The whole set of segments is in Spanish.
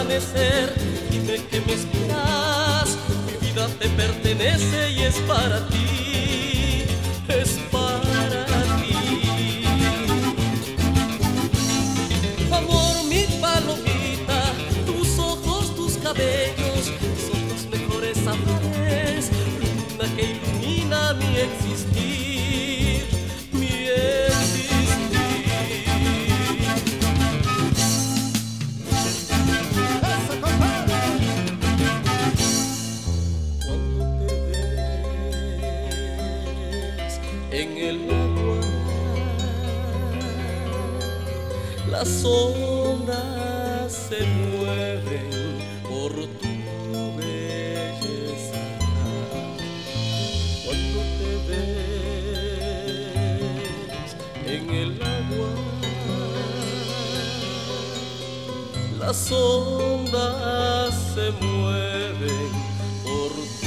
amanecer. Dime que me esperas, mi vida te pertenece y es para ti, es para ti. Amor, mi palomita, tus ojos, tus cabellos son tus mejores amores, luna que ilumina mi existir, mi existir. En el agua las ondas se mueven por tu belleza. Cuando te ves en el agua las ondas se mueven por tu belleza.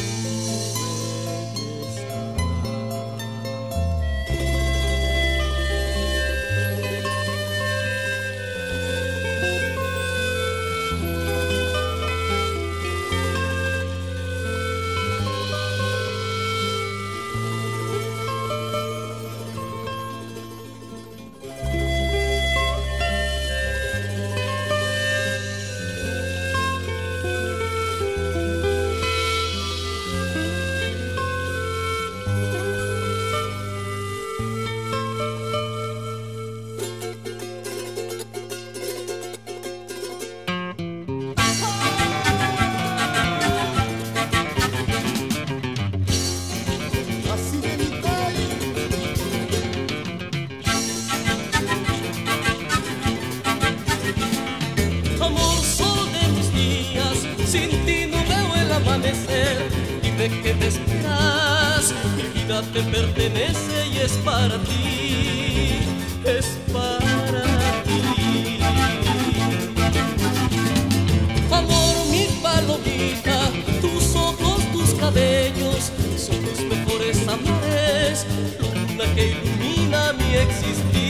Sin ti no veo el amanecer. Dime que me esperas, mi vida te pertenece y es para ti, es para ti. Amor, mi palomita, tus ojos, tus cabellos son los mejores amores, luna que ilumina mi existir.